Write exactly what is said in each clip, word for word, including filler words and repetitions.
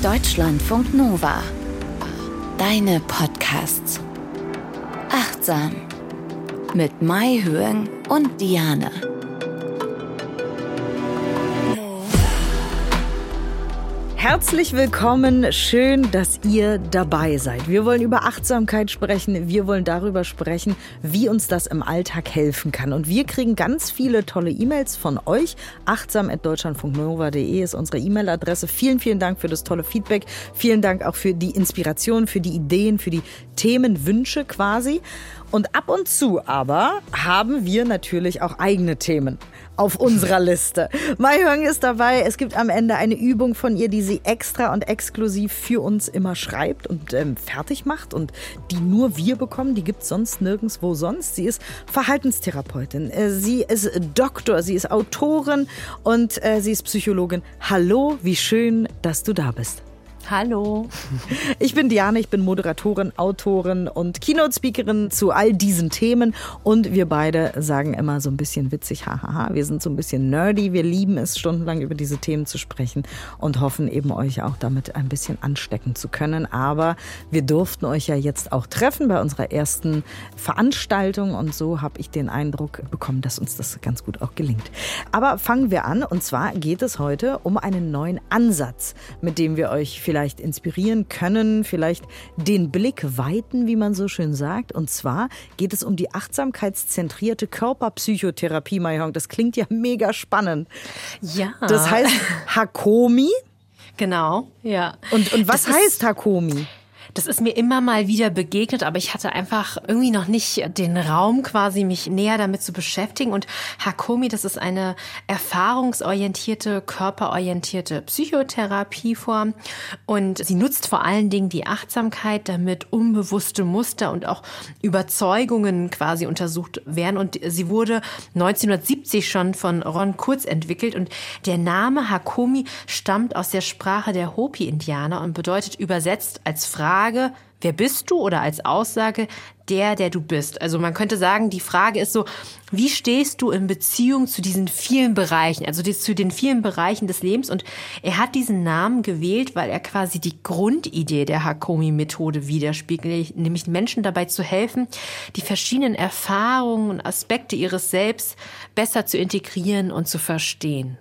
Deutschlandfunk Nova. Deine Podcasts. Achtsam. Mit Mai Höhen und Diane. Herzlich willkommen, schön, dass ihr dabei seid. Wir wollen über Achtsamkeit sprechen, wir wollen darüber sprechen, wie uns das im Alltag helfen kann. Und wir kriegen ganz viele tolle E-Mails von euch. achtsam at deutschlandfunknova punkt de ist unsere E-Mail-Adresse. Vielen, vielen Dank für das tolle Feedback. Vielen Dank auch für die Inspiration, für die Ideen, für die Themenwünsche quasi. Und ab und zu aber haben wir natürlich auch eigene Themen auf unserer Liste. Mai Höng ist dabei. Es gibt am Ende eine Übung von ihr, die sie extra und exklusiv für uns immer schreibt und ähm, fertig macht und die nur wir bekommen. Die gibt es sonst nirgendwo sonst. Sie ist Verhaltenstherapeutin. Äh, sie ist Doktor, sie ist Autorin und äh, sie ist Psychologin. Hallo, wie schön, dass du da bist. Hallo. Ich bin Diane, ich bin Moderatorin, Autorin und Keynote-Speakerin zu all diesen Themen und wir beide sagen immer so ein bisschen witzig, hahaha, wir sind so ein bisschen nerdy, wir lieben es, stundenlang über diese Themen zu sprechen und hoffen eben euch auch damit ein bisschen anstecken zu können, aber wir durften euch ja jetzt auch treffen bei unserer ersten Veranstaltung und so habe ich den Eindruck bekommen, dass uns das ganz gut auch gelingt. Aber fangen wir an und zwar geht es heute um einen neuen Ansatz, mit dem wir euch vielleicht vielleicht inspirieren können, vielleicht den Blick weiten, wie man so schön sagt. Und zwar geht es um die achtsamkeitszentrierte Körperpsychotherapie, Mai Höng. Das klingt ja mega spannend. Ja. Das heißt Hakomi. Genau, ja. Und, und was das heißt Hakomi? Das ist mir immer mal wieder begegnet, aber ich hatte einfach irgendwie noch nicht den Raum quasi, mich näher damit zu beschäftigen. Und Hakomi, das ist eine erfahrungsorientierte, körperorientierte Psychotherapieform. Und sie nutzt vor allen Dingen die Achtsamkeit, damit unbewusste Muster und auch Überzeugungen quasi untersucht werden. Und sie wurde neunzehnhundertsiebzig schon von Ron Kurz entwickelt. Und der Name Hakomi stammt aus der Sprache der Hopi-Indianer und bedeutet übersetzt als Frage, wer bist du? Oder als Aussage, der, der du bist. Also man könnte sagen, die Frage ist so, wie stehst du in Beziehung zu diesen vielen Bereichen, also zu den vielen Bereichen des Lebens? Und er hat diesen Namen gewählt, weil er quasi die Grundidee der Hakomi-Methode widerspiegelt, nämlich Menschen dabei zu helfen, die verschiedenen Erfahrungen und Aspekte ihres Selbst besser zu integrieren und zu verstehen.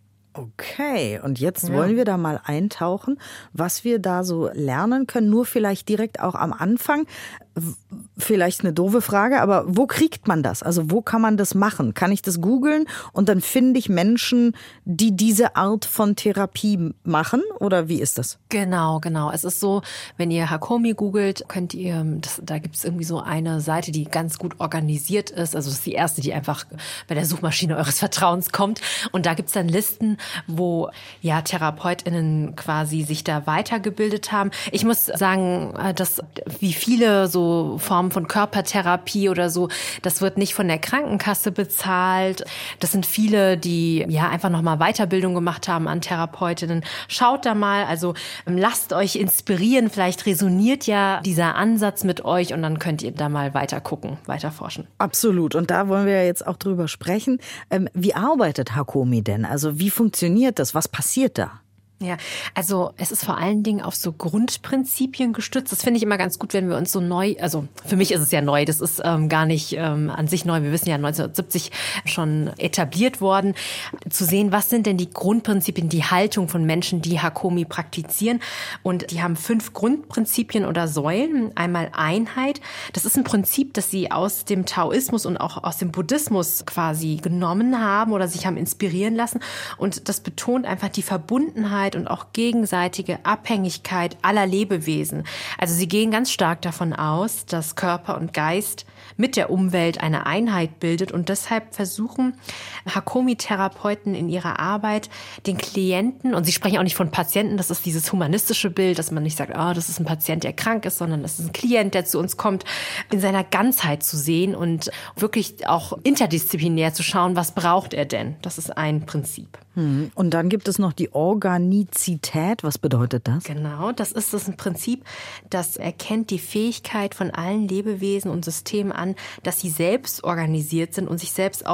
Okay, und jetzt Ja. wollen wir da mal eintauchen, was wir da so lernen können. Nur vielleicht direkt auch am Anfang. Vielleicht eine doofe Frage, aber wo kriegt man das? Also wo kann man das machen? Kann ich das googeln und dann finde ich Menschen, die diese Art von Therapie machen? Oder wie ist das? Genau, genau. Es ist so, wenn ihr Hakomi googelt, könnt ihr, das, da gibt es irgendwie so eine Seite, die ganz gut organisiert ist. Also das ist die erste, die einfach bei der Suchmaschine eures Vertrauens kommt. Und da gibt es dann Listen, wo ja TherapeutInnen quasi sich da weitergebildet haben. Ich muss sagen, dass wie viele so Formen von Körpertherapie oder so, das wird nicht von der Krankenkasse bezahlt. Das sind viele, die ja einfach nochmal Weiterbildung gemacht haben an Therapeutinnen. Schaut da mal, also lasst euch inspirieren. Vielleicht resoniert ja dieser Ansatz mit euch und dann könnt ihr da mal weiter gucken, weiter forschen. Absolut. Und da wollen wir ja jetzt auch drüber sprechen. Ähm, wie arbeitet Hakomi denn? Also wie funktioniert das? Was passiert da? Ja, also es ist vor allen Dingen auf so Grundprinzipien gestützt. Das finde ich immer ganz gut, wenn wir uns so neu, also für mich ist es ja neu, das ist ähm, gar nicht ähm, an sich neu. Wir wissen ja neunzehnhundertsiebzig schon etabliert worden, zu sehen, was sind denn die Grundprinzipien, die Haltung von Menschen, die Hakomi praktizieren. Und die haben fünf Grundprinzipien oder Säulen. Einmal Einheit. Das ist ein Prinzip, das sie aus dem Taoismus und auch aus dem Buddhismus quasi genommen haben oder sich haben inspirieren lassen. Und das betont einfach die Verbundenheit und auch gegenseitige Abhängigkeit aller Lebewesen. Also sie gehen ganz stark davon aus, dass Körper und Geist mit der Umwelt eine Einheit bildet und deshalb versuchen Hakomi-Therapeuten in ihrer Arbeit den Klienten, und sie sprechen auch nicht von Patienten, das ist dieses humanistische Bild, dass man nicht sagt, oh, das ist ein Patient, der krank ist, sondern das ist ein Klient, der zu uns kommt, in seiner Ganzheit zu sehen und wirklich auch interdisziplinär zu schauen, was braucht er denn? Das ist ein Prinzip. Und dann gibt es noch die Organizität. Was bedeutet das? Genau, das ist das ein Prinzip, das erkennt die Fähigkeit von allen Lebewesen und Systemen an, dass sie selbst organisiert sind und sich selbst auch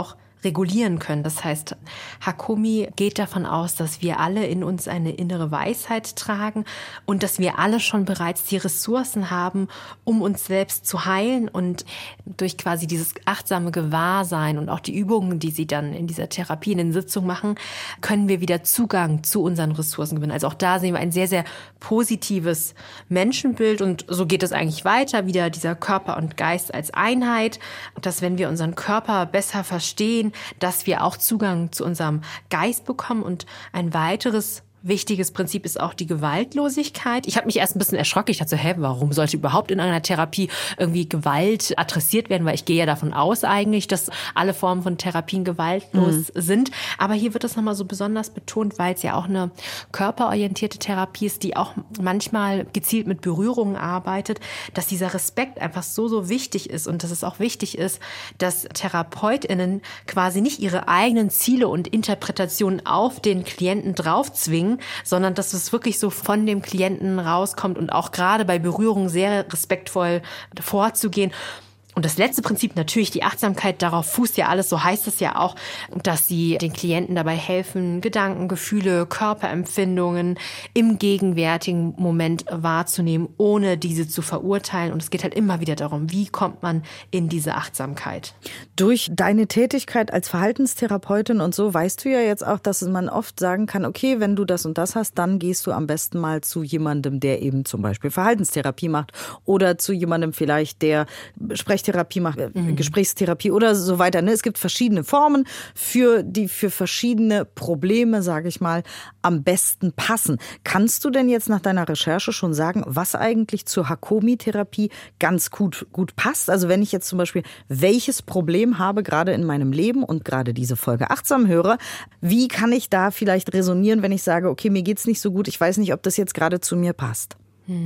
regulieren können. Das heißt, Hakomi geht davon aus, dass wir alle in uns eine innere Weisheit tragen und dass wir alle schon bereits die Ressourcen haben, um uns selbst zu heilen, und durch quasi dieses achtsame Gewahrsein und auch die Übungen, die sie dann in dieser Therapie, in den Sitzungen machen, können wir wieder Zugang zu unseren Ressourcen gewinnen. Also auch da sehen wir ein sehr, sehr positives Menschenbild, und so geht es eigentlich weiter, wieder dieser Körper und Geist als Einheit, dass wenn wir unseren Körper besser verstehen, dass wir auch Zugang zu unserem Geist bekommen. Und ein weiteres wichtiges Prinzip ist auch die Gewaltlosigkeit. Ich habe mich erst ein bisschen erschrocken. Ich dachte so, hä, warum sollte überhaupt in einer Therapie irgendwie Gewalt adressiert werden? Weil ich gehe ja davon aus eigentlich, dass alle Formen von Therapien gewaltlos mhm. sind. Aber hier wird das nochmal so besonders betont, weil es ja auch eine körperorientierte Therapie ist, die auch manchmal gezielt mit Berührungen arbeitet, dass dieser Respekt einfach so, so wichtig ist, und dass es auch wichtig ist, dass TherapeutInnen quasi nicht ihre eigenen Ziele und Interpretationen auf den Klienten draufzwingen, sondern dass es wirklich so von dem Klienten rauskommt und auch gerade bei Berührung sehr respektvoll vorzugehen. Und das letzte Prinzip, natürlich die Achtsamkeit, darauf fußt ja alles, so heißt es ja auch, dass sie den Klienten dabei helfen, Gedanken, Gefühle, Körperempfindungen im gegenwärtigen Moment wahrzunehmen, ohne diese zu verurteilen. Und es geht halt immer wieder darum, wie kommt man in diese Achtsamkeit? Durch deine Tätigkeit als Verhaltenstherapeutin und so weißt du ja jetzt auch, dass man oft sagen kann, okay, wenn du das und das hast, dann gehst du am besten mal zu jemandem, der eben zum Beispiel Verhaltenstherapie macht, oder zu jemandem vielleicht, der Sprech Therapie macht, mhm. Gesprächstherapie oder so weiter. Es gibt verschiedene Formen, für die für verschiedene Probleme, sage ich mal, am besten passen. Kannst du denn jetzt nach deiner Recherche schon sagen, was eigentlich zur Hakomi-Therapie ganz gut, gut passt? Also wenn ich jetzt zum Beispiel welches Problem habe, gerade in meinem Leben und gerade diese Folge achtsam höre, wie kann ich da vielleicht resonieren, wenn ich sage, okay, mir geht's nicht so gut, ich weiß nicht, ob das jetzt gerade zu mir passt?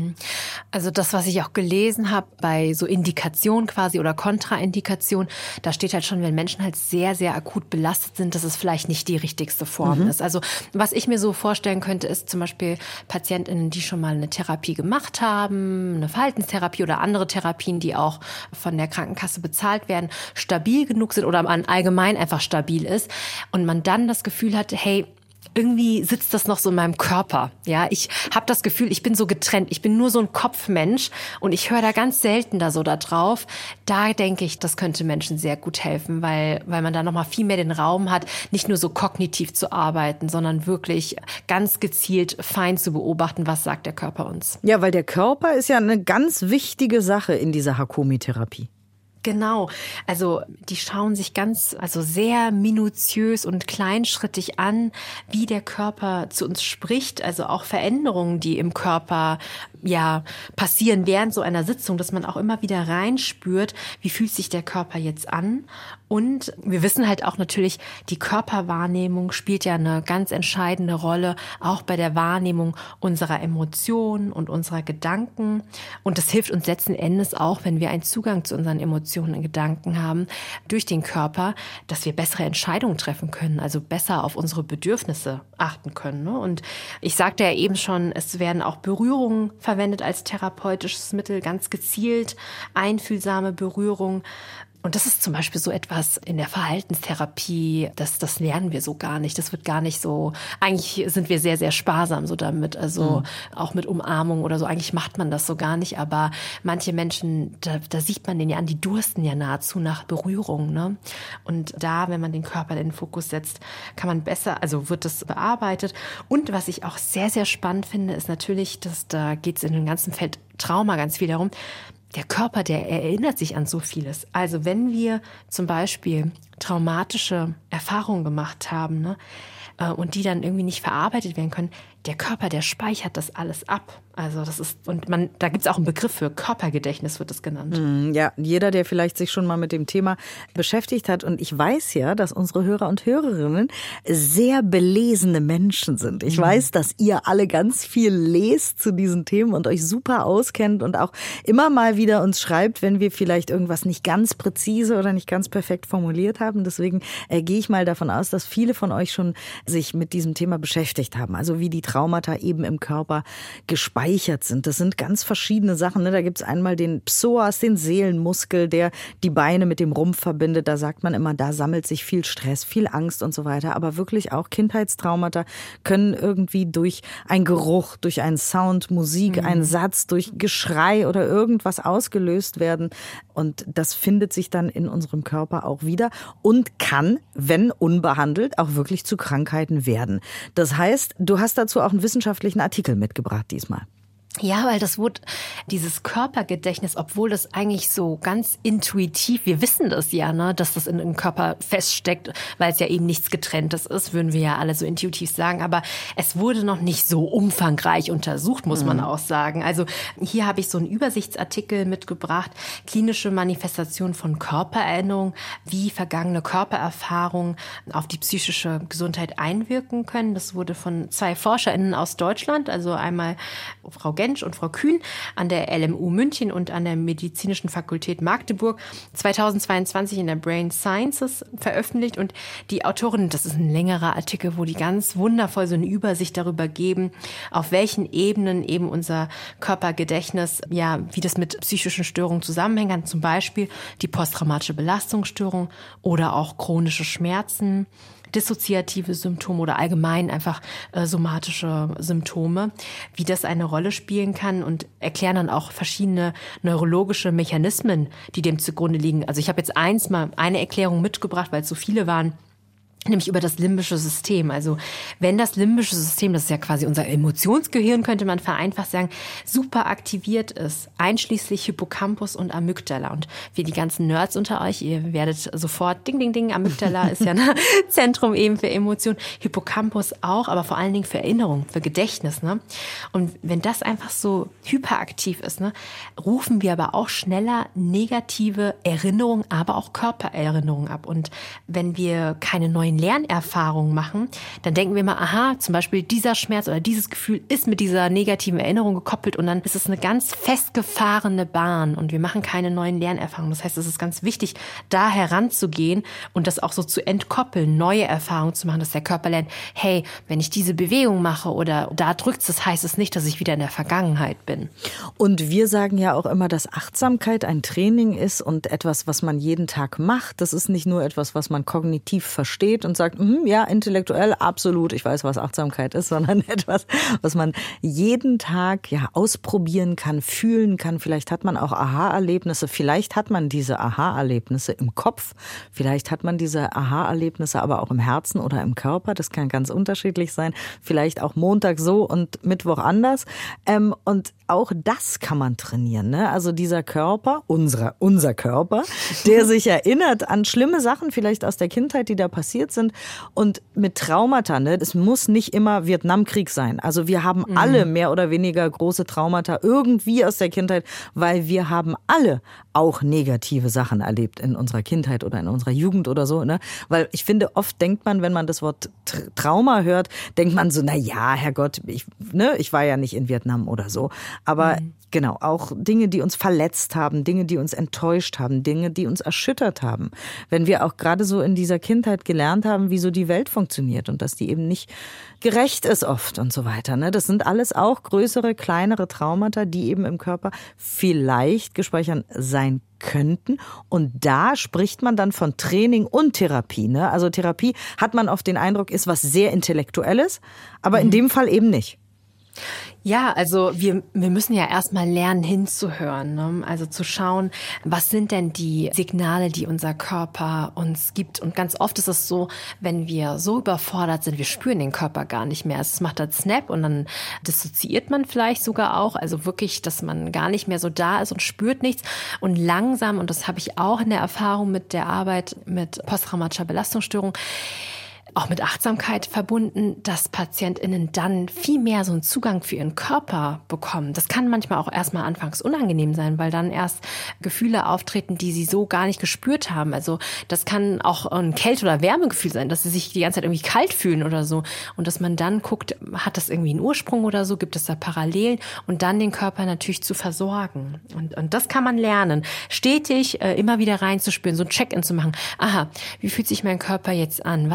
Also das, was ich auch gelesen habe bei so Indikation quasi oder Kontraindikation, da steht halt schon, wenn Menschen halt sehr, sehr akut belastet sind, dass es vielleicht nicht die richtigste Form mhm. ist. Also was ich mir so vorstellen könnte, ist zum Beispiel PatientInnen, die schon mal eine Therapie gemacht haben, eine Verhaltenstherapie oder andere Therapien, die auch von der Krankenkasse bezahlt werden, stabil genug sind oder man allgemein einfach stabil ist und man dann das Gefühl hat, hey, irgendwie sitzt das noch so in meinem Körper. Ja, ich habe das Gefühl, ich bin so getrennt. Ich bin nur so ein Kopfmensch und ich höre da ganz selten da so da drauf. Da denke ich, das könnte Menschen sehr gut helfen, weil weil man da noch mal viel mehr den Raum hat, nicht nur so kognitiv zu arbeiten, sondern wirklich ganz gezielt fein zu beobachten, was sagt der Körper uns. Ja, weil der Körper ist ja eine ganz wichtige Sache in dieser Hakomi-Therapie. Genau. Also die schauen sich ganz, also sehr minutiös und kleinschrittig an, wie der Körper zu uns spricht. Also auch Veränderungen, die im Körper ja passieren während so einer Sitzung, dass man auch immer wieder reinspürt, wie fühlt sich der Körper jetzt an. Und wir wissen halt auch natürlich, die Körperwahrnehmung spielt ja eine ganz entscheidende Rolle, auch bei der Wahrnehmung unserer Emotionen und unserer Gedanken. Und das hilft uns letzten Endes auch, wenn wir einen Zugang zu unseren Emotionen und Gedanken haben, durch den Körper, dass wir bessere Entscheidungen treffen können, also besser auf unsere Bedürfnisse achten können. Und ich sagte ja eben schon, es werden auch Berührungen verwendet als therapeutisches Mittel, ganz gezielt, einfühlsame Berührung. Und das ist zum Beispiel so etwas in der Verhaltenstherapie, das, das lernen wir so gar nicht. Das wird gar nicht so, eigentlich sind wir sehr, sehr sparsam so damit, also mhm. auch mit Umarmung oder so. Eigentlich macht man das so gar nicht, aber manche Menschen, da, da sieht man denen ja an, die dursten ja nahezu nach Berührung, ne? Und da, wenn man den Körper in den Fokus setzt, kann man besser, also wird das bearbeitet. Und was ich auch sehr, sehr spannend finde, ist natürlich, dass da geht es in dem ganzen Feld Trauma ganz viel darum, der Körper, der erinnert sich an so vieles. Also wenn wir zum Beispiel traumatische Erfahrungen gemacht haben, ne, und die dann irgendwie nicht verarbeitet werden können, der Körper, der speichert das alles ab. Also das ist, und man, da gibt es auch einen Begriff für, Körpergedächtnis wird es genannt. Ja, jeder, der vielleicht sich schon mal mit dem Thema beschäftigt hat, und ich weiß ja, dass unsere Hörer und Hörerinnen sehr belesene Menschen sind. Ich mhm. weiß, dass ihr alle ganz viel lest zu diesen Themen und euch super auskennt und auch immer mal wieder uns schreibt, wenn wir vielleicht irgendwas nicht ganz präzise oder nicht ganz perfekt formuliert haben. Deswegen äh, gehe ich mal davon aus, dass viele von euch schon sich mit diesem Thema beschäftigt haben. Also wie die Traumata eben im Körper gespeichert sind. Das sind ganz verschiedene Sachen. Ne? Da gibt es einmal den Psoas, den Seelenmuskel, der die Beine mit dem Rumpf verbindet. Da sagt man immer, da sammelt sich viel Stress, viel Angst und so weiter. Aber wirklich auch Kindheitstraumata können irgendwie durch einen Geruch, durch einen Sound, Musik, mhm. einen Satz, durch Geschrei oder irgendwas ausgelöst werden. Und das findet sich dann in unserem Körper auch wieder und kann, wenn unbehandelt, auch wirklich zu Krankheiten werden. Das heißt, du hast dazu auch einen wissenschaftlichen Artikel mitgebracht diesmal. Ja, weil das wurde, dieses Körpergedächtnis, obwohl das eigentlich so ganz intuitiv, wir wissen das ja, ne, dass das in dem Körper feststeckt, weil es ja eben nichts Getrenntes ist, würden wir ja alle so intuitiv sagen. Aber es wurde noch nicht so umfangreich untersucht, muss man auch sagen. Also hier habe ich so einen Übersichtsartikel mitgebracht, klinische Manifestation von Körpererinnerung, wie vergangene Körpererfahrungen auf die psychische Gesundheit einwirken können. Das wurde von zwei ForscherInnen aus Deutschland, also einmal Frau Gensch und Frau Kühn an der L M U München und an der Medizinischen Fakultät Magdeburg zweitausendzweiundzwanzig in der Brain Sciences veröffentlicht. Und die Autorinnen, das ist ein längerer Artikel, wo die ganz wundervoll so eine Übersicht darüber geben, auf welchen Ebenen eben unser Körpergedächtnis, ja, wie das mit psychischen Störungen zusammenhängt kann. Zum Beispiel die posttraumatische Belastungsstörung oder auch chronische Schmerzen, dissoziative Symptome oder allgemein einfach äh, somatische Symptome, wie das eine Rolle spielen kann und erklären dann auch verschiedene neurologische Mechanismen, die dem zugrunde liegen. Also ich habe jetzt eins mal eine Erklärung mitgebracht, weil es so viele waren, nämlich über das limbische System. Also wenn das limbische System, das ist ja quasi unser Emotionsgehirn, könnte man vereinfacht sagen, super aktiviert ist, einschließlich Hippocampus und Amygdala. Und wie die ganzen Nerds unter euch, ihr werdet sofort, ding, ding, ding, Amygdala ist ja ein Zentrum eben für Emotionen, Hippocampus auch, aber vor allen Dingen für Erinnerung, für Gedächtnis. Ne? Und wenn das einfach so hyperaktiv ist, ne, rufen wir aber auch schneller negative Erinnerungen, aber auch Körpererinnerungen ab. Und wenn wir keine neuen Lernerfahrungen machen, dann denken wir mal, aha, zum Beispiel dieser Schmerz oder dieses Gefühl ist mit dieser negativen Erinnerung gekoppelt und dann ist es eine ganz festgefahrene Bahn und wir machen keine neuen Lernerfahrungen. Das heißt, es ist ganz wichtig, da heranzugehen und das auch so zu entkoppeln, neue Erfahrungen zu machen, dass der Körper lernt, hey, wenn ich diese Bewegung mache oder da drückt es, das heißt es nicht, dass ich wieder in der Vergangenheit bin. Und wir sagen ja auch immer, dass Achtsamkeit ein Training ist und etwas, was man jeden Tag macht. Das ist nicht nur etwas, was man kognitiv versteht und sagt, mm, ja, intellektuell absolut, ich weiß, was Achtsamkeit ist, sondern etwas, was man jeden Tag ja ausprobieren kann, fühlen kann. Vielleicht hat man auch Aha-Erlebnisse, vielleicht hat man diese Aha-Erlebnisse im Kopf, vielleicht hat man diese Aha-Erlebnisse aber auch im Herzen oder im Körper. Das kann ganz unterschiedlich sein. Vielleicht auch Montag so und Mittwoch anders. Ähm, und auch das kann man trainieren. Ne? Also dieser Körper, unser, unser Körper, der sich erinnert an schlimme Sachen vielleicht aus der Kindheit, die da passiert sind. Und mit Traumata, ne, das muss nicht immer Vietnamkrieg sein. Also wir haben mhm. alle mehr oder weniger große Traumata irgendwie aus der Kindheit, weil wir haben alle auch negative Sachen erlebt in unserer Kindheit oder in unserer Jugend oder so. Ne? Weil ich finde, oft denkt man, wenn man das Wort Trauma hört, denkt man so, na ja, Herrgott, ich, ne, ich war ja nicht in Vietnam oder so. Aber mhm. genau, auch Dinge, die uns verletzt haben, Dinge, die uns enttäuscht haben, Dinge, die uns erschüttert haben. Wenn wir auch gerade so in dieser Kindheit gelernt haben, wie so die Welt funktioniert und dass die eben nicht gerecht ist oft und so weiter. Ne? Das sind alles auch größere, kleinere Traumata, die eben im Körper vielleicht gespeichert sein könnten. Und da spricht man dann von Training und Therapie. Ne? Also Therapie, hat man oft den Eindruck, ist was sehr Intellektuelles, aber mhm. in dem Fall eben nicht. Ja, also wir, wir müssen ja erstmal lernen hinzuhören, ne? Also zu schauen, was sind denn die Signale, die unser Körper uns gibt. Und ganz oft ist es so, wenn wir so überfordert sind, wir spüren den Körper gar nicht mehr. Es macht dann Snap und dann dissoziiert man vielleicht sogar auch. Also wirklich, dass man gar nicht mehr so da ist und spürt nichts. Und langsam, und das habe ich auch in der Erfahrung mit der Arbeit mit posttraumatischer Belastungsstörung, auch mit Achtsamkeit verbunden, dass PatientInnen dann viel mehr so einen Zugang für ihren Körper bekommen. Das kann manchmal auch erstmal anfangs unangenehm sein, weil dann erst Gefühle auftreten, die sie so gar nicht gespürt haben. Also das kann auch ein Kälte- oder Wärmegefühl sein, dass sie sich die ganze Zeit irgendwie kalt fühlen oder so. Und dass man dann guckt, hat das irgendwie einen Ursprung oder so, gibt es da Parallelen und dann den Körper natürlich zu versorgen. Und, und das kann man lernen, stetig äh, immer wieder reinzuspüren, so ein Check-in zu machen. Aha, wie fühlt sich mein Körper jetzt an? Was kann ich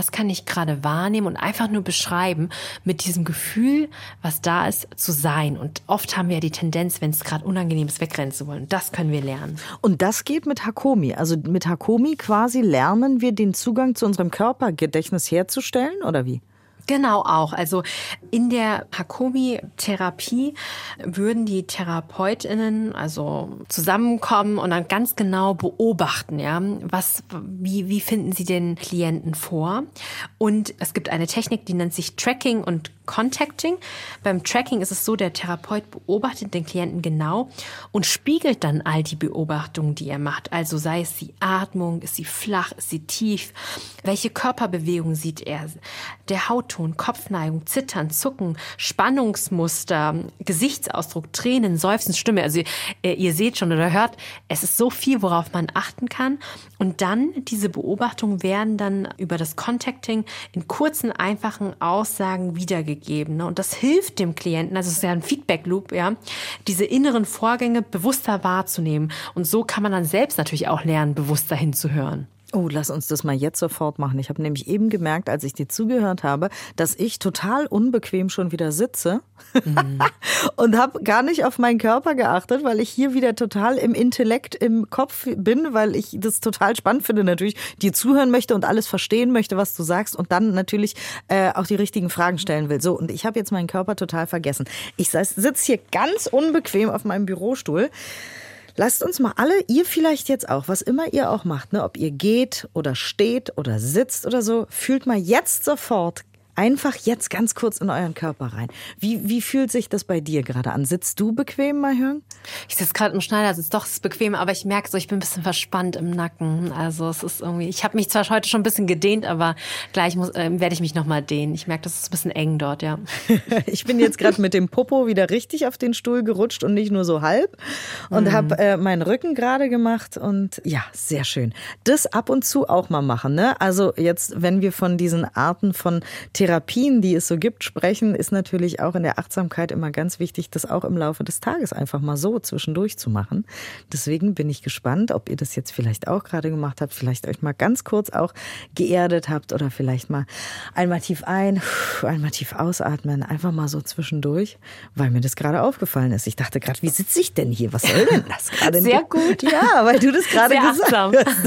ich gerade wahrnehme und einfach nur beschreiben, mit diesem Gefühl, was da ist, zu sein. Und oft haben wir ja die Tendenz, wenn es gerade unangenehm ist, wegrennen zu wollen. Das können wir lernen. Und das geht mit Hakomi. Also mit Hakomi quasi lernen wir den Zugang zu unserem Körpergedächtnis herzustellen, oder wie? Genau auch. Also in der Hakomi-Therapie würden die TherapeutInnen also zusammenkommen und dann ganz genau beobachten, ja, was, wie, wie finden sie den Klienten vor? Und es gibt eine Technik, die nennt sich Tracking und Contacting. Beim Tracking ist es so, der Therapeut beobachtet den Klienten genau und spiegelt dann all die Beobachtungen, die er macht. Also sei es die Atmung, ist sie flach, ist sie tief, welche Körperbewegung sieht er, der Hautton, Kopfneigung, Zittern, Zucken, Spannungsmuster, Gesichtsausdruck, Tränen, Seufzen, Stimme. Also ihr, ihr seht schon oder hört, es ist so viel, worauf man achten kann. Und dann, diese Beobachtungen werden dann über das Contacting in kurzen, einfachen Aussagen wiedergegeben. Und das hilft dem Klienten, also es ist ja ein Feedback-Loop, ja, diese inneren Vorgänge bewusster wahrzunehmen. Und so kann man dann selbst natürlich auch lernen, bewusster hinzuhören. Oh, lass uns das mal jetzt sofort machen. Ich habe nämlich eben gemerkt, als ich dir zugehört habe, dass ich total unbequem schon wieder sitze mhm. und habe gar nicht auf meinen Körper geachtet, weil ich hier wieder total im Intellekt, im Kopf bin, weil ich das total spannend finde, natürlich dir zuhören möchte und alles verstehen möchte, was du sagst und dann natürlich äh, auch die richtigen Fragen stellen will. So, und ich habe jetzt meinen Körper total vergessen. Ich sitze hier ganz unbequem auf meinem Bürostuhl. Lasst uns mal alle, ihr vielleicht jetzt auch, was immer ihr auch macht, ne, ob ihr geht oder steht oder sitzt oder so, fühlt mal jetzt sofort einfach jetzt ganz kurz in euren Körper rein. Wie, wie fühlt sich das bei dir gerade an? Sitzt du bequem, Mahjong? Ich sitze gerade im Schneidersitz, doch, es ist bequem, aber ich merke so, ich bin ein bisschen verspannt im Nacken. Also es ist irgendwie, ich habe mich zwar heute schon ein bisschen gedehnt, aber gleich muss, äh, werde ich mich nochmal dehnen. Ich merke, das ist ein bisschen eng dort, ja. Ich bin jetzt gerade mit dem Popo wieder richtig auf den Stuhl gerutscht und nicht nur so halb und mhm. habe äh, meinen Rücken gerade gemacht und ja, sehr schön. Das ab und zu auch mal machen, ne? Also jetzt, wenn wir von diesen Arten von Therapien, die es so gibt, sprechen, ist natürlich auch in der Achtsamkeit immer ganz wichtig, das auch im Laufe des Tages einfach mal so zwischendurch zu machen. Deswegen bin ich gespannt, ob ihr das jetzt vielleicht auch gerade gemacht habt, vielleicht euch mal ganz kurz auch geerdet habt oder vielleicht mal einmal tief ein, einmal tief ausatmen, einfach mal so zwischendurch, weil mir das gerade aufgefallen ist. Ich dachte gerade, wie sitze ich denn hier? Was soll denn das gerade? Sehr gut. Ja, weil du das gerade gesagt hast.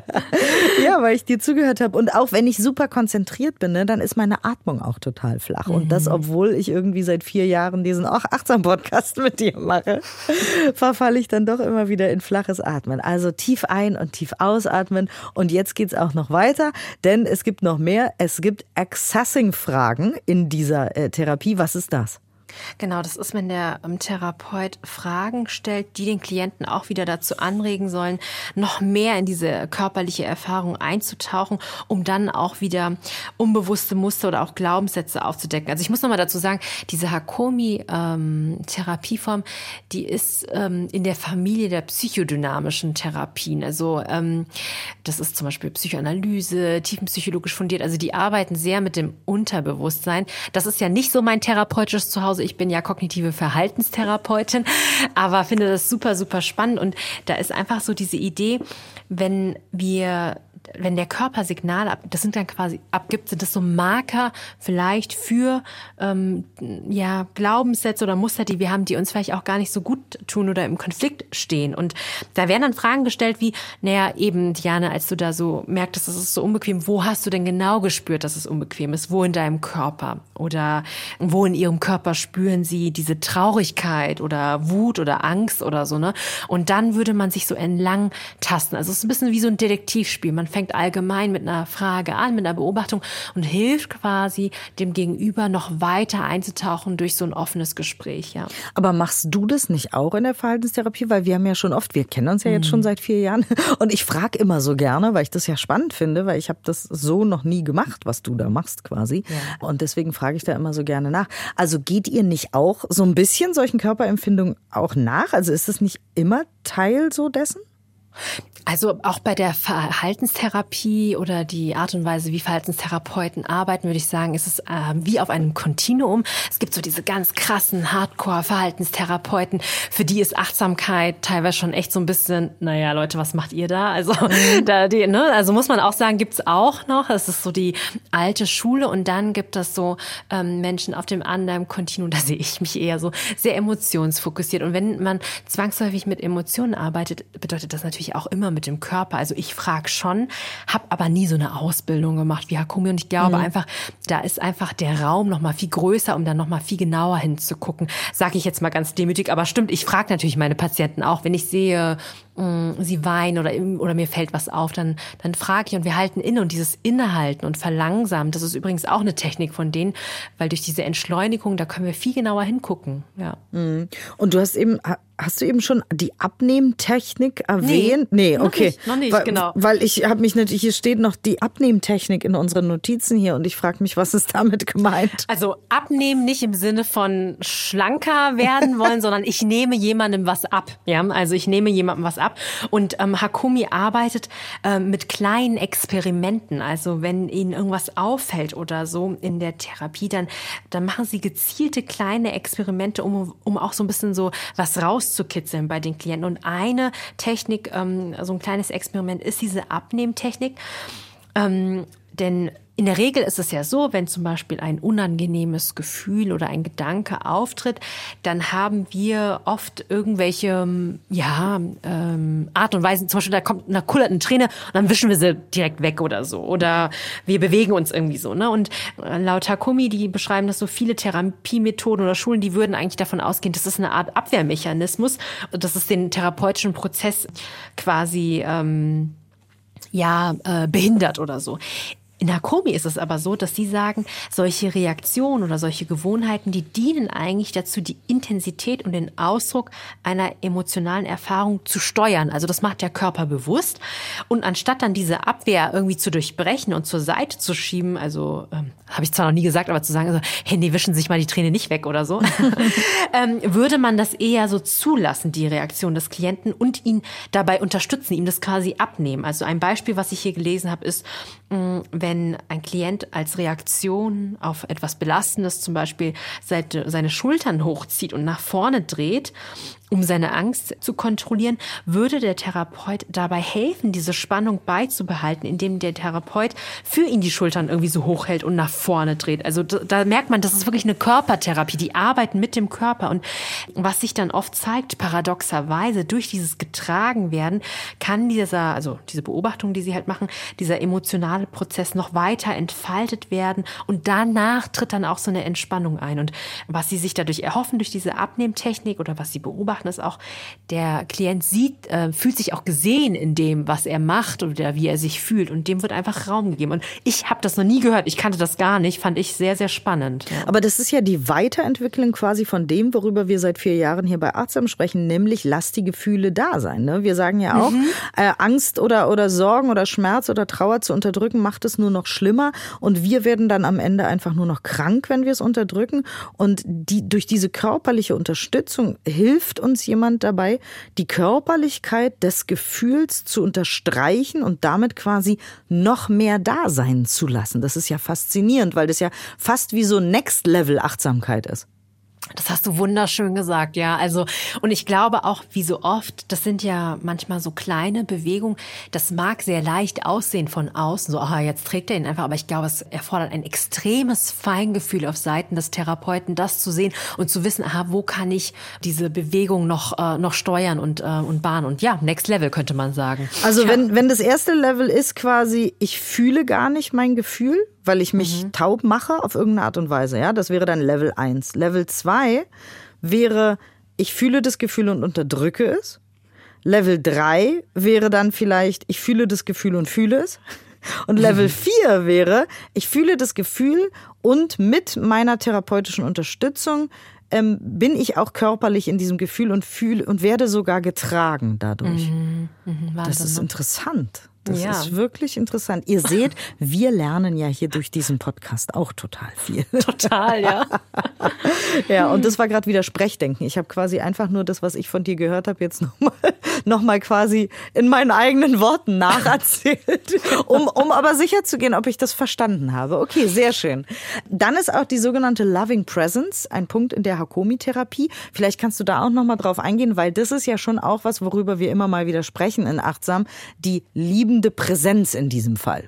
Ja, weil ich dir zugehört habe. Und auch wenn ich super konzentriert bin, ne, dann ist meine Atmung auch total flach. Und das, obwohl ich irgendwie seit vier Jahren diesen auch Achtsam-Podcast mit dir mache, verfalle ich dann doch immer wieder in flaches Atmen. Also tief ein- und tief ausatmen. Und jetzt geht's auch noch weiter, denn es gibt noch mehr. Es gibt Accessing-Fragen in dieser äh, Therapie. Was ist das? Genau, das ist, wenn der ähm, Therapeut Fragen stellt, die den Klienten auch wieder dazu anregen sollen, noch mehr in diese körperliche Erfahrung einzutauchen, um dann auch wieder unbewusste Muster oder auch Glaubenssätze aufzudecken. Also ich muss nochmal dazu sagen, diese Hakomi-Therapieform, ähm, die ist ähm, in der Familie der psychodynamischen Therapien. Also ähm, das ist zum Beispiel Psychoanalyse, tiefenpsychologisch fundiert. Also die arbeiten sehr mit dem Unterbewusstsein. Das ist ja nicht so mein therapeutisches Zuhause. Ich bin ja kognitive Verhaltenstherapeutin, aber finde das super, super spannend. Und da ist einfach so diese Idee, wenn wir wenn der Körper Signale ab, das sind dann quasi abgibt, sind das so Marker vielleicht für ähm, ja Glaubenssätze oder Muster, die wir haben, die uns vielleicht auch gar nicht so gut tun oder im Konflikt stehen. Und da werden dann Fragen gestellt wie, naja, eben, Diane, als du da so merktest, das ist so unbequem, wo hast du denn genau gespürt, dass es unbequem ist? Wo in deinem Körper? Oder wo in ihrem Körper spüren sie diese Traurigkeit oder Wut oder Angst oder so, ne? Und dann würde man sich so entlang tasten. Also es ist ein bisschen wie so ein Detektivspiel. Man fängt allgemein mit einer Frage an, mit einer Beobachtung und hilft quasi dem Gegenüber noch weiter einzutauchen durch so ein offenes Gespräch, ja. Aber machst du das nicht auch in der Verhaltenstherapie? Weil wir haben ja schon oft, wir kennen uns ja jetzt schon seit vier Jahren und ich frage immer so gerne, weil ich das ja spannend finde, weil ich habe das so noch nie gemacht, was du da machst quasi. Ja. Und deswegen frage ich da immer so gerne nach. Also geht ihr nicht auch so ein bisschen solchen Körperempfindungen auch nach? Also ist das nicht immer Teil so dessen? Also auch bei der Verhaltenstherapie oder die Art und Weise, wie Verhaltenstherapeuten arbeiten, würde ich sagen, ist es äh, wie auf einem Kontinuum. Es gibt so diese ganz krassen Hardcore-Verhaltenstherapeuten, für die ist Achtsamkeit teilweise schon echt so ein bisschen, naja, Leute, was macht ihr da? Also, mhm. da die, ne? Also muss man auch sagen, gibt's auch noch. Es ist so die alte Schule und dann gibt es so ähm, Menschen auf dem anderen Kontinuum, da sehe ich mich eher so sehr emotionsfokussiert. Und wenn man zwangsläufig mit Emotionen arbeitet, bedeutet das natürlich auch immer mit dem Körper. Also ich frage schon, habe aber nie so eine Ausbildung gemacht wie Hakomi und ich glaube mhm. einfach, da ist einfach der Raum noch mal viel größer, um dann noch mal viel genauer hinzugucken. Sage ich jetzt mal ganz demütig, aber stimmt, ich frage natürlich meine Patienten auch, wenn ich sehe, mh, sie weinen oder, oder mir fällt was auf, dann, dann frage ich und wir halten inne und dieses Innehalten und Verlangsamen, das ist übrigens auch eine Technik von denen, weil durch diese Entschleunigung, da können wir viel genauer hingucken. Ja. Mhm. Und du hast eben, hast du eben schon die Abnehmtechnik erwähnt? Nee, nee okay. Noch nicht, noch nicht weil, genau. Weil ich habe mich natürlich, hier steht noch die Abnehmtechnik in unseren Notizen hier und ich frage mich, was ist damit gemeint? Also abnehmen nicht im Sinne von schlanker werden wollen, sondern ich nehme jemandem was ab. Ja, also ich nehme jemandem was ab. Und ähm, Hakomi arbeitet ähm, mit kleinen Experimenten. Also wenn ihnen irgendwas auffällt oder so in der Therapie, dann, dann machen sie gezielte kleine Experimente, um, um auch so ein bisschen so was rauszukitzeln bei den Klienten. Und eine Technik, ähm, so ein kleines Experiment ist diese Abnehmtechnik. Ähm, denn in der Regel ist es ja so, wenn zum Beispiel ein unangenehmes Gefühl oder ein Gedanke auftritt, dann haben wir oft irgendwelche ja, ähm, Art und Weisen, zum Beispiel da kommt eine kullert eine Träne und dann wischen wir sie direkt weg oder so. Oder wir bewegen uns irgendwie so. Ne? Und laut Hakomi, die beschreiben das so, viele Therapiemethoden oder Schulen, die würden eigentlich davon ausgehen, das ist eine Art Abwehrmechanismus, dass es den therapeutischen Prozess quasi ähm, ja äh, behindert oder so. In Hakomi ist es aber so, dass sie sagen, solche Reaktionen oder solche Gewohnheiten, die dienen eigentlich dazu, die Intensität und den Ausdruck einer emotionalen Erfahrung zu steuern. Also das macht der Körper bewusst. Und anstatt dann diese Abwehr irgendwie zu durchbrechen und zur Seite zu schieben, also ähm, habe ich zwar noch nie gesagt, aber zu sagen, also, hey, nee, wischen Sie sich mal die Träne nicht weg oder so, ähm, würde man das eher so zulassen, die Reaktion des Klienten, und ihn dabei unterstützen, ihm das quasi abnehmen. Also ein Beispiel, was ich hier gelesen habe, ist, mh, wenn ein Klient als Reaktion auf etwas Belastendes zum Beispiel seine Schultern hochzieht und nach vorne dreht, um seine Angst zu kontrollieren, würde der Therapeut dabei helfen, diese Spannung beizubehalten, indem der Therapeut für ihn die Schultern irgendwie so hochhält und nach vorne dreht. Also da merkt man, das ist wirklich eine Körpertherapie, die arbeiten mit dem Körper. Und was sich dann oft zeigt, paradoxerweise, durch dieses Getragenwerden kann dieser, also diese Beobachtung, die sie halt machen, dieser emotionale Prozess noch weiter entfaltet werden und danach tritt dann auch so eine Entspannung ein. Und was sie sich dadurch erhoffen, durch diese Abnehmtechnik oder was sie beobachten, ist auch, der Klient sieht, äh, fühlt sich auch gesehen in dem, was er macht oder wie er sich fühlt, und dem wird einfach Raum gegeben. Und ich habe das noch nie gehört, ich kannte das gar nicht, fand ich sehr, sehr spannend. Ja. Aber das ist ja die Weiterentwicklung quasi von dem, worüber wir seit vier Jahren hier bei Achtsam sprechen, nämlich lass die Gefühle da sein. Ne? Wir sagen ja auch, mhm. äh, Angst oder, oder Sorgen oder Schmerz oder Trauer zu unterdrücken, macht es nur noch schlimmer, und wir werden dann am Ende einfach nur noch krank, wenn wir es unterdrücken. Und die, durch diese körperliche Unterstützung hilft uns jemand dabei, die Körperlichkeit des Gefühls zu unterstreichen und damit quasi noch mehr da sein zu lassen. Das ist ja faszinierend, weil das ja fast wie so Next-Level-Achtsamkeit ist. Das hast du wunderschön gesagt, ja. Also, und ich glaube auch, wie so oft, das sind ja manchmal so kleine Bewegungen. Das mag sehr leicht aussehen von außen, so, aha, jetzt trägt er ihn einfach. Aber ich glaube, es erfordert ein extremes Feingefühl auf Seiten des Therapeuten, das zu sehen und zu wissen, aha, wo kann ich diese Bewegung noch, äh, noch steuern und, äh, und bahnen. Und ja, Next Level könnte man sagen. Also, ja. wenn, wenn das erste Level ist quasi, ich fühle gar nicht mein Gefühl, weil ich mich mhm. taub mache auf irgendeine Art und Weise. Ja, das wäre dann Level eins. Level zwei wäre, ich fühle das Gefühl und unterdrücke es. Level drei wäre dann vielleicht, ich fühle das Gefühl und fühle es. Und Level vier wäre, ich fühle das Gefühl und mit meiner therapeutischen Unterstützung ähm, bin ich auch körperlich in diesem Gefühl und fühle und werde sogar getragen dadurch. Mhm. Mhm. Das ist interessant. Das ja. ist wirklich interessant. Ihr seht, wir lernen ja hier durch diesen Podcast auch total viel. Total, ja. Ja, und das war gerade wieder Sprechdenken. Ich habe quasi einfach nur das, was ich von dir gehört habe, jetzt nochmal noch mal quasi in meinen eigenen Worten nacherzählt, um, um aber sicher zu gehen, ob ich das verstanden habe. Okay, sehr schön. Dann ist auch die sogenannte Loving Presence ein Punkt in der Hakomi-Therapie. Vielleicht kannst du da auch nochmal drauf eingehen, weil das ist ja schon auch was, worüber wir immer mal wieder sprechen in Achtsam, die liebende Präsenz in diesem Fall.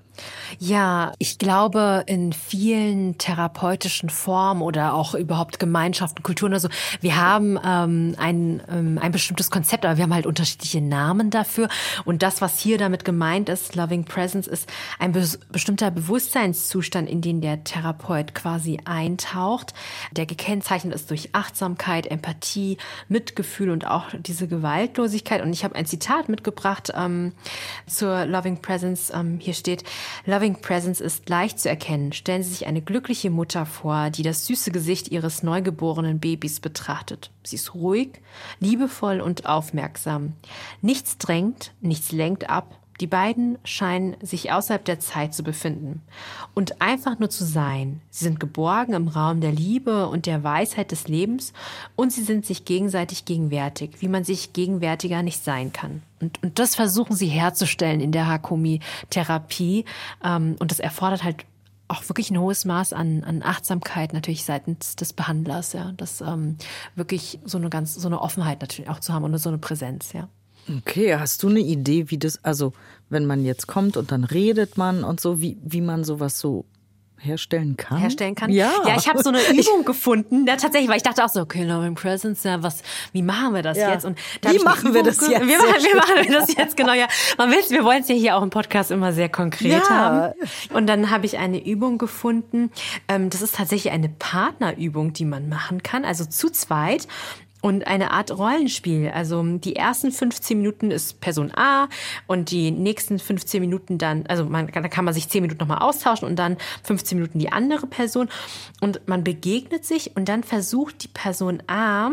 Ja, ich glaube, in vielen therapeutischen Formen oder auch überhaupt Gemeinschaften, Kulturen oder so, wir haben ähm, ein, ähm, ein bestimmtes Konzept, aber wir haben halt unterschiedliche Namen dafür. Und das, was hier damit gemeint ist, Loving Presence, ist ein bes- bestimmter Bewusstseinszustand, in den der Therapeut quasi eintaucht, der gekennzeichnet ist durch Achtsamkeit, Empathie, Mitgefühl und auch diese Gewaltlosigkeit. Und ich habe ein Zitat mitgebracht ähm, zur Loving Presence. Ähm, hier steht: Loving Presence ist leicht zu erkennen. Stellen Sie sich eine glückliche Mutter vor, die das süße Gesicht ihres neugeborenen Babys betrachtet. Sie ist ruhig, liebevoll und aufmerksam. Nichts drängt, nichts lenkt ab. Die beiden scheinen sich außerhalb der Zeit zu befinden und einfach nur zu sein. Sie sind geborgen im Raum der Liebe und der Weisheit des Lebens und sie sind sich gegenseitig gegenwärtig, wie man sich gegenwärtiger nicht sein kann. Und, und das versuchen sie herzustellen in der Hakomi-Therapie. Ähm, und das erfordert halt auch wirklich ein hohes Maß an, an Achtsamkeit natürlich seitens des Behandlers, ja, das ähm, wirklich so eine ganz so eine Offenheit natürlich auch zu haben und so eine Präsenz, ja. Okay, hast du eine Idee, wie das, also wenn man jetzt kommt und dann redet man und so, wie, wie man sowas so herstellen kann? Herstellen kann? Ja. Ja, ich habe so eine Übung gefunden, ja, tatsächlich, weil ich dachte auch so, okay, Loving Presence, ja, was, wie machen wir das Ja. jetzt? Und da Wie hab ich eine machen wir Übung das ge- jetzt? Wir machen, wie machen wir das jetzt, genau, ja. Man will's, wir wollen es ja hier auch im Podcast immer sehr konkret Ja. haben. Und dann habe ich eine Übung gefunden, ähm, das ist tatsächlich eine Partnerübung, die man machen kann, also zu zweit. Und eine Art Rollenspiel. Also die ersten fünfzehn Minuten ist Person A und die nächsten fünfzehn Minuten dann, also man, da kann man sich zehn Minuten nochmal austauschen und dann fünfzehn Minuten die andere Person. Und man begegnet sich und dann versucht die Person A,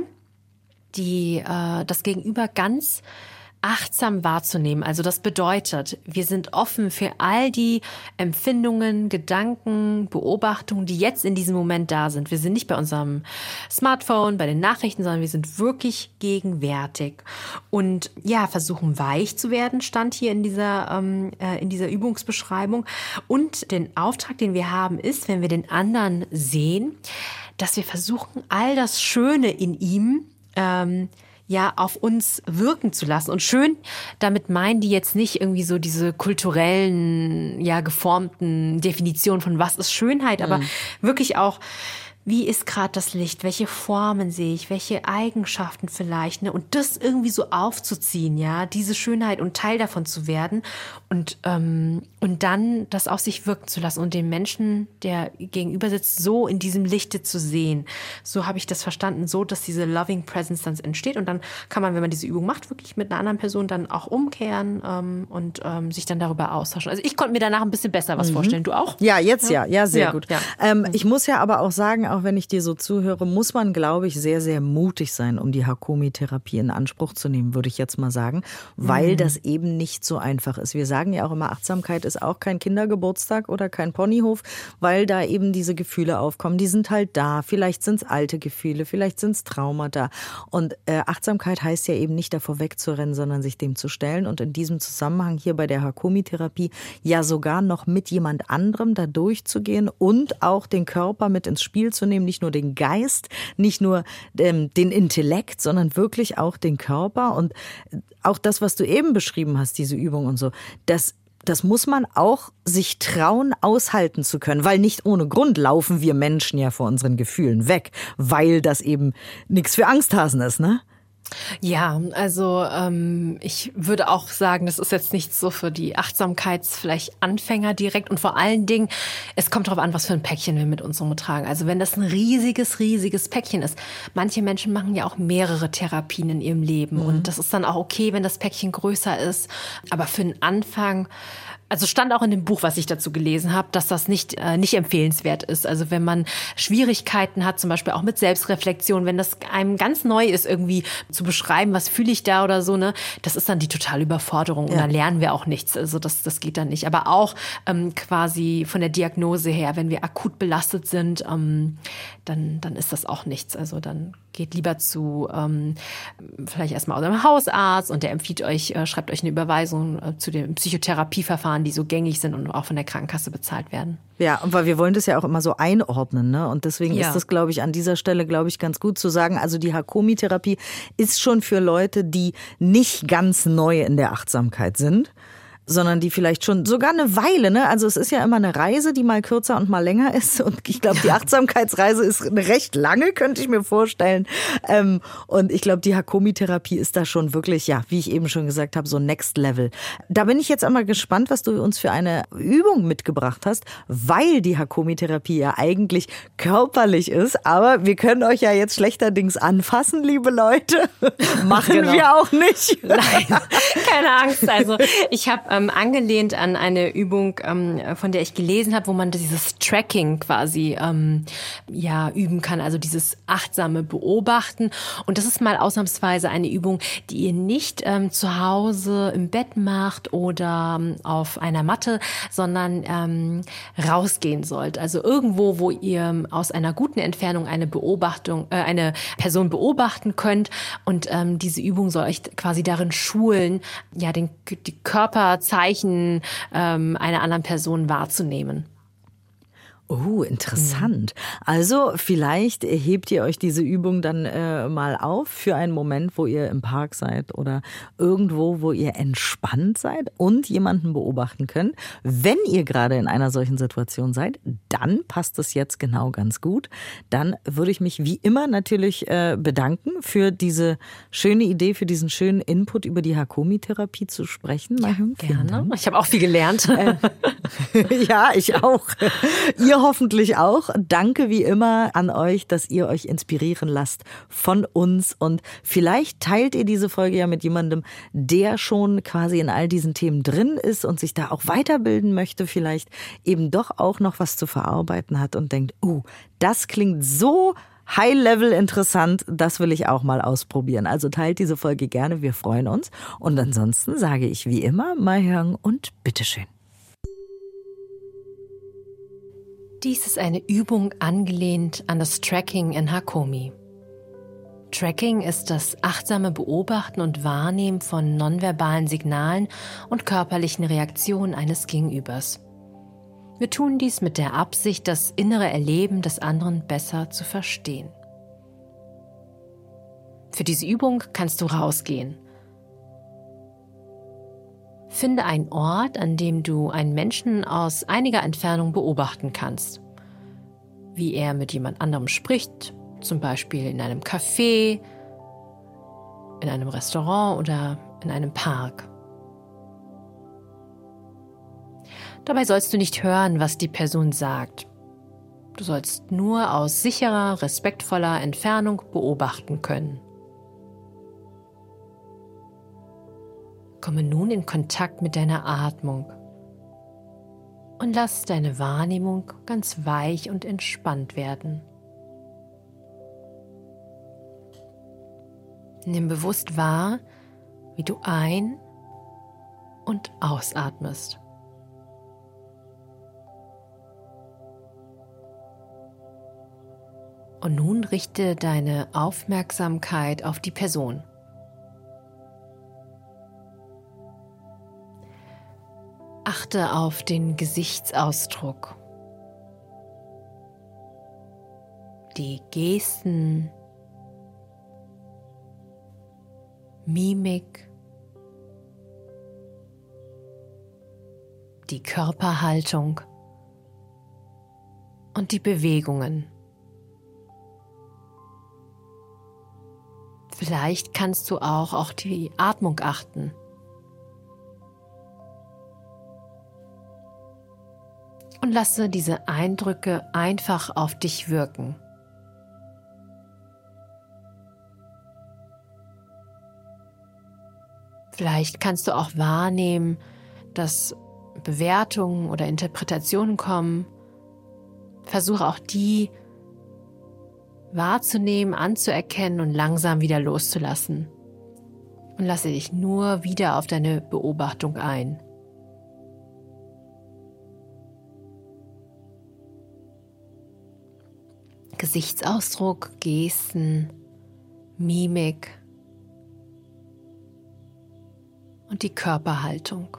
die äh, das Gegenüber ganz achtsam wahrzunehmen. Also das bedeutet, wir sind offen für all die Empfindungen, Gedanken, Beobachtungen, die jetzt in diesem Moment da sind. Wir sind nicht bei unserem Smartphone, bei den Nachrichten, sondern wir sind wirklich gegenwärtig. Und ja, versuchen weich zu werden, stand hier in dieser, ähm, äh, in dieser Übungsbeschreibung. Und den Auftrag, den wir haben, ist, wenn wir den anderen sehen, dass wir versuchen, all das Schöne in ihm ähm, ja, auf uns wirken zu lassen. Und schön, damit meinen die jetzt nicht irgendwie so diese kulturellen, ja, geformten Definitionen von was ist Schönheit, aber mhm. wirklich auch, wie ist gerade das Licht, welche Formen sehe ich, welche Eigenschaften vielleicht, ne? Und das irgendwie so aufzuziehen, ja, diese Schönheit und Teil davon zu werden und ähm, und dann das auf sich wirken zu lassen und den Menschen, der gegenüber sitzt, so in diesem Lichte zu sehen. So habe ich das verstanden, so, dass diese Loving Presence dann entsteht und dann kann man, wenn man diese Übung macht, wirklich mit einer anderen Person dann auch umkehren ähm, und ähm, sich dann darüber austauschen. Also ich konnte mir danach ein bisschen besser was mhm. vorstellen. Du auch? Ja, jetzt ja, ja, sehr ja, gut. Ja. Ähm, ich muss ja aber auch sagen, auch wenn ich dir so zuhöre, muss man, glaube ich, sehr, sehr mutig sein, um die Hakomi-Therapie in Anspruch zu nehmen, würde ich jetzt mal sagen, weil mhm. das eben nicht so einfach ist. Wir sagen ja auch immer, Achtsamkeit ist auch kein Kindergeburtstag oder kein Ponyhof, weil da eben diese Gefühle aufkommen. Die sind halt da. Vielleicht sind es alte Gefühle, vielleicht sind es Traumata. Und äh, Achtsamkeit heißt ja eben nicht davor wegzurennen, sondern sich dem zu stellen. Und in diesem Zusammenhang hier bei der Hakomi-Therapie ja sogar noch mit jemand anderem da durchzugehen und auch den Körper mit ins Spiel zu nehmen, nicht nur den Geist, nicht nur ähm, den Intellekt, sondern wirklich auch den Körper und auch das, was du eben beschrieben hast, diese Übung und so, das Das muss man auch sich trauen, aushalten zu können, weil nicht ohne Grund laufen wir Menschen ja vor unseren Gefühlen weg, weil das eben nichts für Angsthasen ist, ne? Ja, also ähm, ich würde auch sagen, das ist jetzt nicht so für die Achtsamkeits vielleicht Anfänger direkt und vor allen Dingen, es kommt darauf an, was für ein Päckchen wir mit uns umtragen. Also wenn das ein riesiges, riesiges Päckchen ist, manche Menschen machen ja auch mehrere Therapien in ihrem Leben mhm. und das ist dann auch okay, wenn das Päckchen größer ist, aber für den Anfang Also stand auch in dem Buch, was ich dazu gelesen habe, dass das nicht, äh, nicht empfehlenswert ist. Also wenn man Schwierigkeiten hat, zum Beispiel auch mit Selbstreflexion, wenn das einem ganz neu ist, irgendwie zu beschreiben, was fühle ich da oder so, ne, das ist dann die totale Überforderung. Ja. Und da lernen wir auch nichts. Also das, das geht dann nicht. Aber auch ähm, quasi von der Diagnose her, wenn wir akut belastet sind, ähm, dann, dann ist das auch nichts. Also dann geht lieber zu ähm, vielleicht erstmal eurem Hausarzt und der empfiehlt euch, äh, schreibt euch eine Überweisung äh, zu den Psychotherapieverfahren, die so gängig sind und auch von der Krankenkasse bezahlt werden. Ja, und weil wir wollen das ja auch immer so einordnen, ne? Und deswegen ja. ist das, glaube ich, an dieser Stelle, glaube ich, ganz gut zu sagen. Also die Hakomi-Therapie ist schon für Leute, die nicht ganz neu in der Achtsamkeit sind, sondern die vielleicht schon sogar eine Weile, ne? Also es ist ja immer eine Reise, die mal kürzer und mal länger ist. Und ich glaube, die Achtsamkeitsreise ist recht lange, könnte ich mir vorstellen. Und ich glaube, die Hakomi-Therapie ist da schon wirklich, ja, wie ich eben schon gesagt habe, so Next Level. Da bin ich jetzt einmal gespannt, was du uns für eine Übung mitgebracht hast, weil die Hakomi-Therapie ja eigentlich körperlich ist. Aber wir können euch ja jetzt schlechterdings anfassen, liebe Leute. Machen genau. wir auch nicht. Nein, keine Angst. Also ich habe Ähm, angelehnt an eine Übung, ähm, von der ich gelesen habe, wo man dieses Tracking quasi ähm, ja üben kann, also dieses achtsame Beobachten. Und das ist mal ausnahmsweise eine Übung, die ihr nicht ähm, zu Hause im Bett macht oder ähm, auf einer Matte, sondern ähm, rausgehen sollt. Also irgendwo, wo ihr aus einer guten Entfernung eine Beobachtung, äh, eine Person beobachten könnt. Und ähm, diese Übung soll euch quasi darin schulen, ja, den die Körper Zeichen ähm, einer anderen Person wahrzunehmen. Oh, interessant. Also vielleicht hebt ihr euch diese Übung dann äh, mal auf für einen Moment, wo ihr im Park seid oder irgendwo, wo ihr entspannt seid und jemanden beobachten könnt. Wenn ihr gerade in einer solchen Situation seid, dann passt es jetzt genau ganz gut. Dann würde ich mich wie immer natürlich äh, bedanken für diese schöne Idee, für diesen schönen Input über die Hakomi-Therapie zu sprechen. Ja, gerne. Ich habe auch viel gelernt. Äh, ja, ich auch. Ihr hoffentlich auch. Danke wie immer an euch, dass ihr euch inspirieren lasst von uns. Und vielleicht teilt ihr diese Folge ja mit jemandem, der schon quasi in all diesen Themen drin ist und sich da auch weiterbilden möchte, vielleicht eben doch auch noch was zu verarbeiten hat und denkt, uh, das klingt so High-Level interessant, das will ich auch mal ausprobieren. Also teilt diese Folge gerne, wir freuen uns. Und ansonsten sage ich wie immer, Mahjong und bitteschön. Dies ist eine Übung angelehnt an das Tracking in Hakomi. Tracking ist das achtsame Beobachten und Wahrnehmen von nonverbalen Signalen und körperlichen Reaktionen eines Gegenübers. Wir tun dies mit der Absicht, das innere Erleben des anderen besser zu verstehen. Für diese Übung kannst du rausgehen. Finde einen Ort, an dem du einen Menschen aus einiger Entfernung beobachten kannst. Wie er mit jemand anderem spricht, zum Beispiel in einem Café, in einem Restaurant oder in einem Park. Dabei sollst du nicht hören, was die Person sagt. Du sollst nur aus sicherer, respektvoller Entfernung beobachten können. Komme nun in Kontakt mit deiner Atmung und lass deine Wahrnehmung ganz weich und entspannt werden. Nimm bewusst wahr, wie du ein- und ausatmest. Und nun richte deine Aufmerksamkeit auf die Person. Achte auf den Gesichtsausdruck, die Gesten, Mimik, die Körperhaltung und die Bewegungen. Vielleicht kannst du auch auf die Atmung achten. Und lasse diese Eindrücke einfach auf dich wirken. Vielleicht kannst du auch wahrnehmen, dass Bewertungen oder Interpretationen kommen, versuche auch die wahrzunehmen, anzuerkennen und langsam wieder loszulassen. Und lasse dich nur wieder auf deine Beobachtung ein. Gesichtsausdruck, Gesten, Mimik und die Körperhaltung.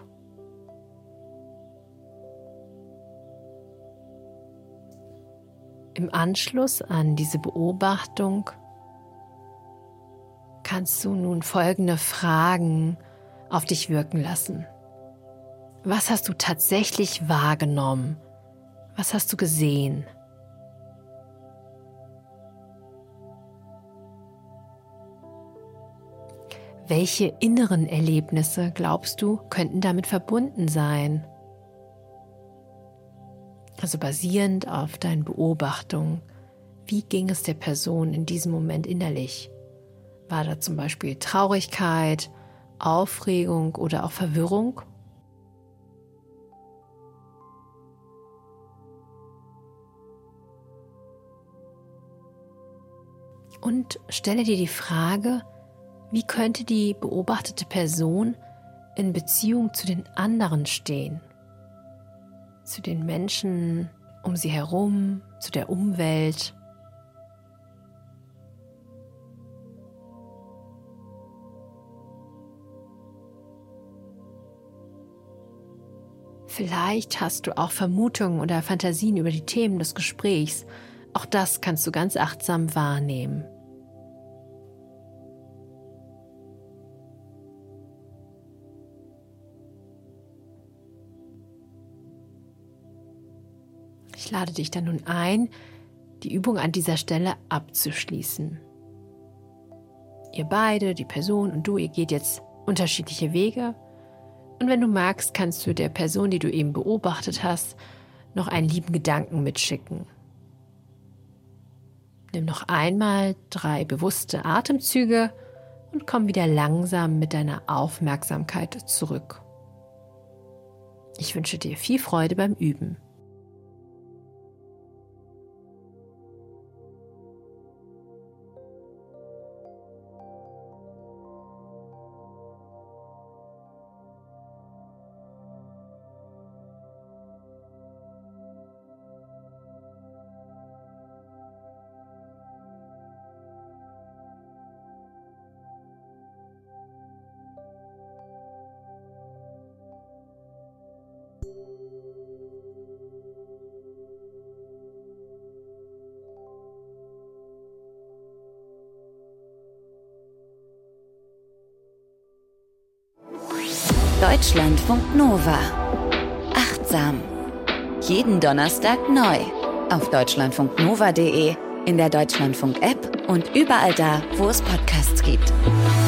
Im Anschluss an diese Beobachtung kannst du nun folgende Fragen auf dich wirken lassen. Was hast du tatsächlich wahrgenommen? Was hast du gesehen? Welche inneren Erlebnisse, glaubst du, könnten damit verbunden sein? Also basierend auf deinen Beobachtungen, wie ging es der Person in diesem Moment innerlich? War da zum Beispiel Traurigkeit, Aufregung oder auch Verwirrung? Und stelle dir die Frage, wie könnte die beobachtete Person in Beziehung zu den anderen stehen? Zu den Menschen um sie herum, zu der Umwelt? Vielleicht hast du auch Vermutungen oder Fantasien über die Themen des Gesprächs. Auch das kannst du ganz achtsam wahrnehmen. Ich lade dich dann nun ein, die Übung an dieser Stelle abzuschließen. Ihr beide, die Person und du, ihr geht jetzt unterschiedliche Wege. Und wenn du magst, kannst du der Person, die du eben beobachtet hast, noch einen lieben Gedanken mitschicken. Nimm noch einmal drei bewusste Atemzüge und komm wieder langsam mit deiner Aufmerksamkeit zurück. Ich wünsche dir viel Freude beim Üben. Deutschlandfunk Nova. Achtsam. Jeden Donnerstag neu. Auf deutschlandfunknova punkt de, in der Deutschlandfunk-App und überall da, wo es Podcasts gibt.